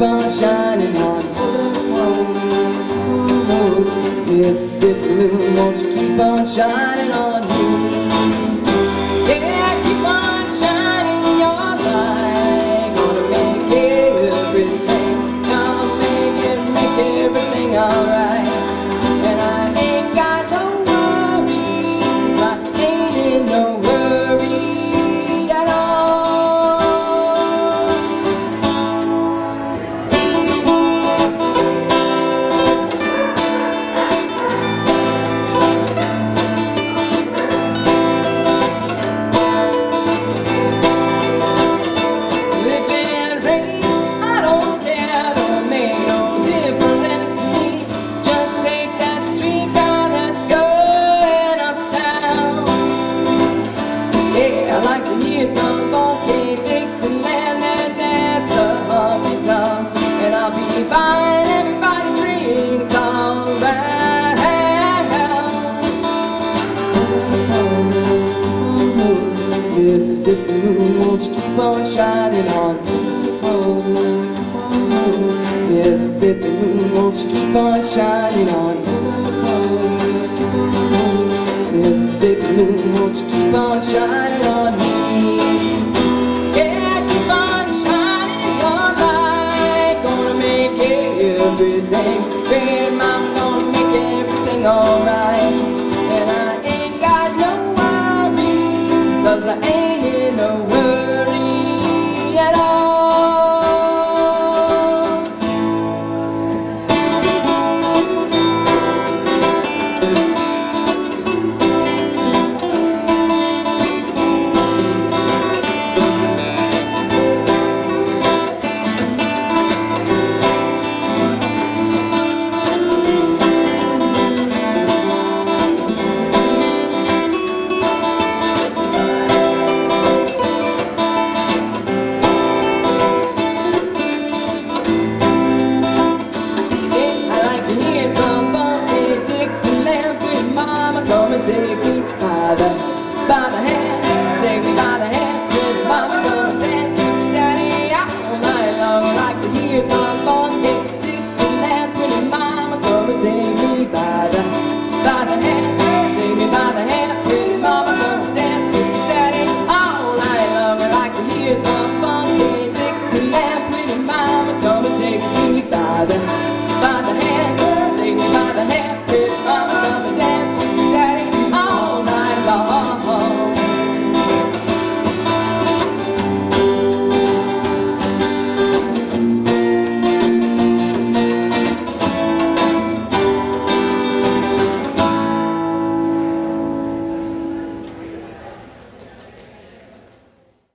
on shining on me. Mississippi moon, won't you keep on shining on me? Yeah, keep on shining your light. Gonna make everything, gonna make everything alright. And I ain't got no worries, I ain't in no hurry at all. If it rains, I don't care, don't make no difference to me. Just take that streetcar that's going uptown. Yeah, I like to hear some funky Dixieland and dance a honky tonk. And I'll be buying everybody drinks all around. Mississippi moon, won't you keep on shining on me? Mississippi moon, won't you keep on shining on me? Mississippi moon, won't you keep on shining on me?